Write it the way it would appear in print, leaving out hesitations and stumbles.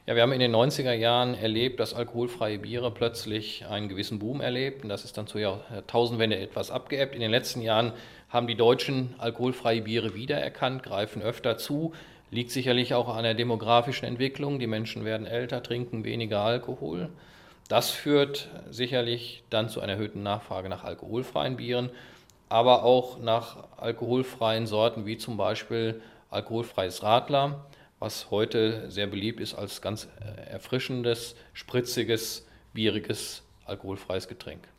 Ja, wir haben in den 90er Jahren erlebt, dass alkoholfreie Biere plötzlich einen gewissen Boom erlebten. Das ist dann zur Jahrtausendwende etwas abgeebbt. In den letzten Jahren haben die Deutschen alkoholfreie Biere wiedererkannt, greifen öfter zu. Liegt sicherlich auch an der demografischen Entwicklung. Die Menschen werden älter, trinken weniger Alkohol. Das führt sicherlich dann zu einer erhöhten Nachfrage nach alkoholfreien Bieren, aber auch nach alkoholfreien Sorten wie zum Beispiel alkoholfreies Radler, was heute sehr beliebt ist als ganz erfrischendes, spritziges, bieriges, alkoholfreies Getränk.